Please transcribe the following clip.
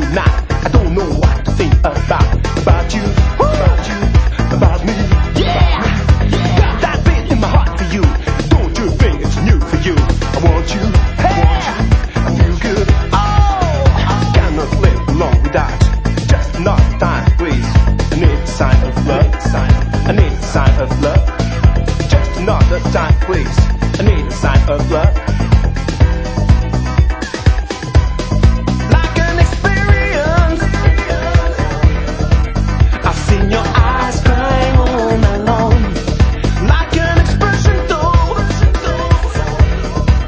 night. I don't know what to think about you, about me. Yeah, got that beat in my heart for you. Don't you think it's new for you? I want you, hey, I feel good. Oh, I cannot live long without just another time waste. I need a sign of love. I need a sign of love. Just another time waste. I need a sign of love.